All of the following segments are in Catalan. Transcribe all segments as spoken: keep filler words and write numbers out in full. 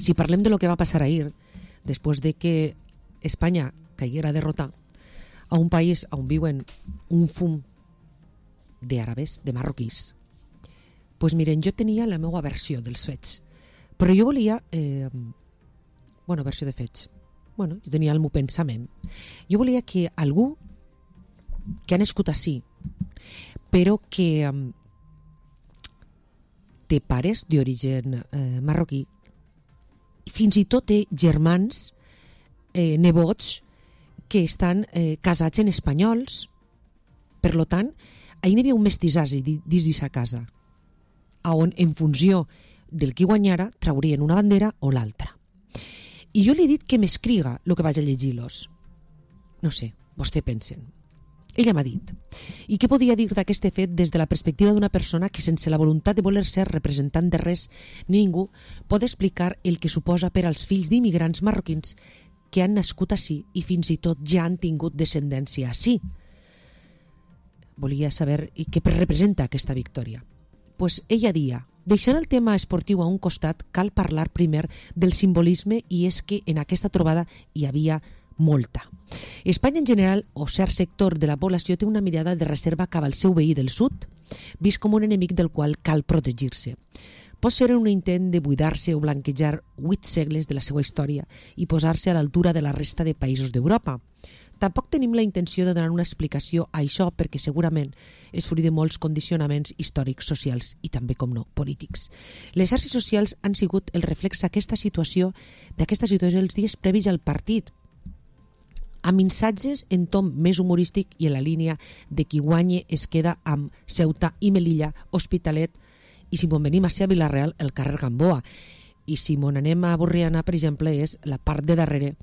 si parlem de lo que va passar ahir, després de que Espanya caiguera a derrotar a un país on viuen un fum d'àrabes, de marroquís, pues miren, jo tenia la meva versió dels fets, però jo volia eh, bueno, versió de fets bueno, jo tenia el meu pensament, jo volia que algú que ha nascut ací però que eh, té pares d'origen eh, marroquí, fins i tot té germans eh, nebots que estan eh, casats en espanyols, per lo tant ahir hi havia un mestissatge dins d'aquesta casa on en funció del qui guanyara traurien una bandera o l'altra. I jo li he dit que m'escriga el que vaig a llegir-los. No sé, vostè pensen. Ella m'ha dit. I què podia dir d'aquest fet des de la perspectiva d'una persona que sense la voluntat de voler ser representant de res ni ningú pot explicar el que suposa per als fills d'immigrants marroquins que han nascut ací i fins i tot ja han tingut descendència ací. Volia saber què representa aquesta victòria. Pues ella dia, deixant el tema esportiu a un costat, cal parlar primer del simbolisme, i és que en aquesta trobada hi havia molta. Espanya en general, o cert sector de la població, té una mirada de reserva cap al seu veí del sud, vist com un enemic del qual cal protegir-se. Pot ser un intent de buidar-se o blanquejar vuit segles de la seva història i posar-se a l'altura de la resta de països d'Europa. Tampoc tenim la intenció de donar una explicació a això perquè segurament és fruit de molts condicionaments històrics, socials i també, com no, polítics. Les xarxes socials han sigut el reflex d'aquesta situació, d'aquesta situació els dies previs al partit, amb missatges en tom més humorístic i en la línia de qui guanye es queda amb Ceuta i Melilla, Hospitalet, i si m'on venim a ser a Vilareal, el carrer Gamboa. I si m'on anem a Borriana, per exemple, és la part de darrere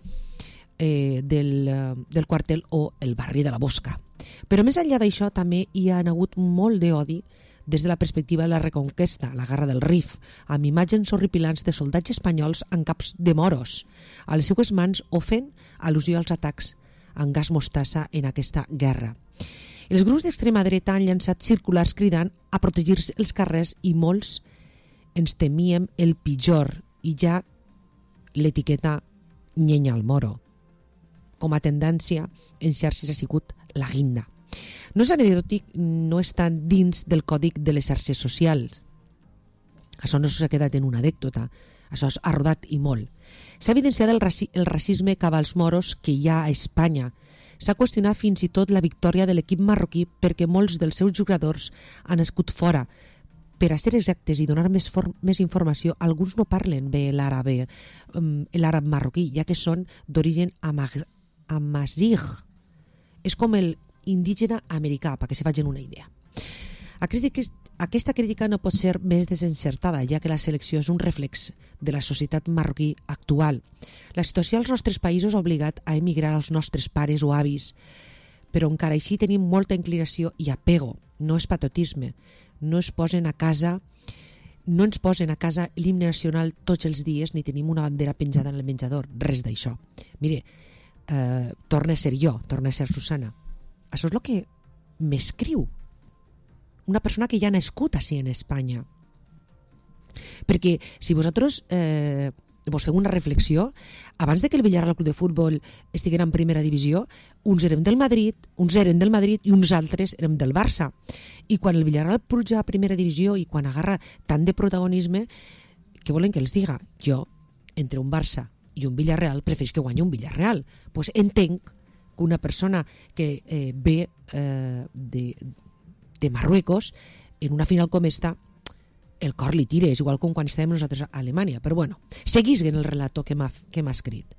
eh, del, del quartel o el barri de la Bosca. Però més enllà d'això també hi ha hagut molt d'odi des de la perspectiva de la Reconquesta, la Guerra del Rif, amb imatges horripilants de soldats espanyols amb caps de moros. A les seues mans o fent al·lusió als atacs amb gas mostassa en aquesta guerra. Els grups d'extrema dreta han llançat circulars cridant a protegir-se els carrers i molts ens temíem el pitjor i ja l'etiqueta llenya al moro. Com a tendència en xarxes ha sigut la guinda. No és anecdòtic, no està dins del còdic de les xarxes socials. Això no s'ha quedat en una anècdota, això ha rodat i molt. S'ha evidenciat el, raci el racisme cap als moros que hi ha a Espanya. S'ha qüestionat fins i tot la victòria de l'equip marroquí perquè molts dels seus jugadors han nascut fora. Per a ser exactes i donar més, més informació, alguns no parlen bé l'àrab um, l'àrab marroquí, ja que són d'origen amazigh. És com el indígena americà, perquè se facin una idea. Aquesta crítica no pot ser més desencertada, ja que la selecció és un reflex de la societat marroquí actual. La situació als nostres països ha obligat a emigrar els nostres pares o avis, però encara així tenim molta inclinació i apego, no és patriotisme. No es posen a casa, no ens posen a casa l'himne nacional tots els dies ni tenim una bandera penjada en el menjador, res d'això. Mire, eh, torna a ser jo, torna a ser Susana. Això és el que m'escriu una persona que ja ha nascut així en Espanya. Perquè si vosaltres eh, vos feu una reflexió, abans de que el Villarreal Club de Futbol estiguera en primera divisió, uns érem del Madrid, uns eren del Madrid i uns altres érem del Barça. I quan el Villarreal puja a primera divisió i quan agarra tant de protagonisme, què volen que els diga? Jo, entre un Barça i un Villarreal, prefereix que guanyi un Villarreal. Pues entenc que una persona que eh, ve eh, de, de Marruecos en una final com esta, el cor li tira, és igual com quan estàvem nosaltres a Alemanya. Però bueno, seguís en el relato que m'ha que m'ha escrit.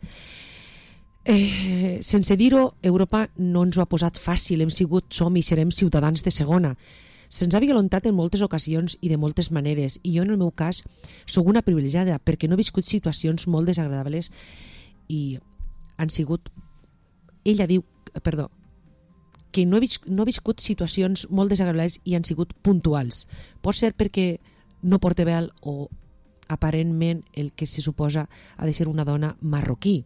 Eh, sense dir-ho, Europa no ens ho ha posat fàcil, hem sigut, som i serem ciutadans de segona. Se'ns ha violentat en moltes ocasions i de moltes maneres, i jo en el meu cas sóc una privilegiada perquè no he viscut situacions molt desagradables i han sigut, ella diu, perdó, que no he, vis, no he viscut situacions molt desagradables i han sigut puntuals. Pot ser perquè no porta vel o aparentment el que se suposa ha de ser una dona marroquí.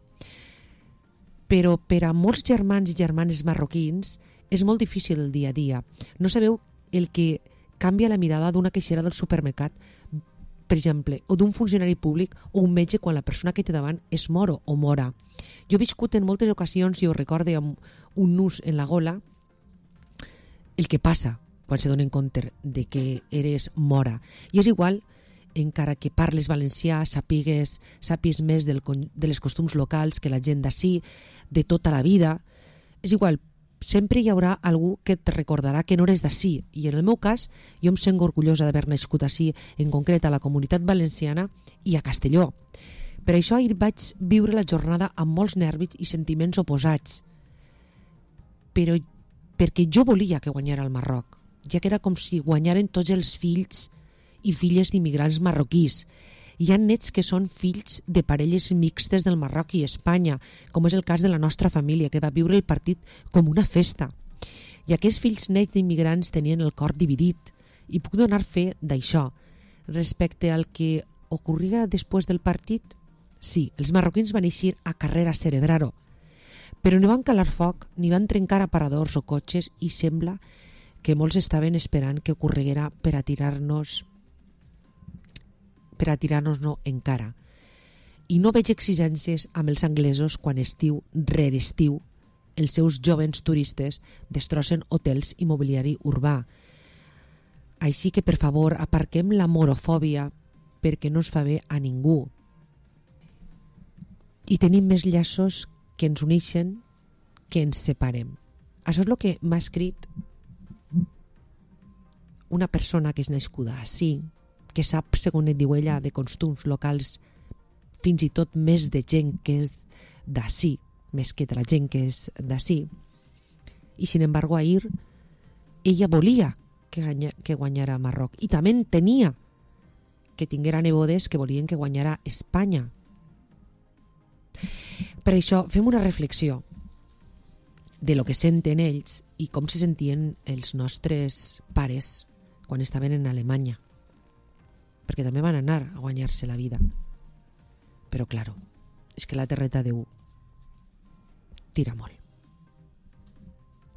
Però per a molts germans i germanes marroquins és molt difícil el dia a dia. No sabeu el que canvia la mirada d'una caixera del supermercat per exemple, o d'un funcionari públic o un metge quan la persona que té davant es mor o mora. Jo he viscut en moltes ocasions, i ho recorde amb un nus en la gola, el que passa quan se donen compte de que eres mora. I és igual, encara que parles valencià, sàpigues, sàpigues més del, de les costums locals que la gent d'ací, de tota la vida, és igual, sempre hi haurà algú que et recordarà que no eres d'ací. I en el meu cas, jo em sento orgullosa d'haver nascut ací, en concret a la Comunitat Valenciana i a Castelló. Per això ahir vaig viure la jornada amb molts nervis i sentiments oposats. Però perquè jo volia que guanyara el Marroc, ja que era com si guanyaren tots els fills i filles d'immigrants marroquís. Hi ha nets que són fills de parelles mixtes del Marroc i Espanya, com és el cas de la nostra família, que va viure el partit com una festa. I aquests fills nets d'immigrants tenien el cor dividit, i puc donar fe d'això. Respecte al que ocorria després del partit, sí, els marroquins van eixir a carrer a celebrar-ho, però no van calar foc ni van trencar aparadors o cotxes, i sembla que molts estaven esperant que ocorreguera per a tirar-nos per a tirar-nos-no encara. I no veig exigències amb els anglesos quan estiu rere estiu els seus jovens turistes destrossen hotels i mobiliari urbà. Així que, per favor, aparquem la morofòbia perquè no ens fa bé a ningú. I tenim més llaços que ens uneixen que ens separem. Això és el que m'ha escrit una persona que és nascuda ací, que sap, segons et diu ella, de costums locals, fins i tot més de gent que és d'ací, més que de la gent que és d'ací. I, sin embargo, ahir ella volia que, guanya, que guanyara Marroc, i també tenia que tinguera nebodes que volien que guanyara Espanya. Per això fem una reflexió de lo que senten ells i com se sentien els nostres pares quan estaven en Alemanya, perquè també van anar a guanyar-se la vida. Però, claro, és que la terreta Déu tira molt.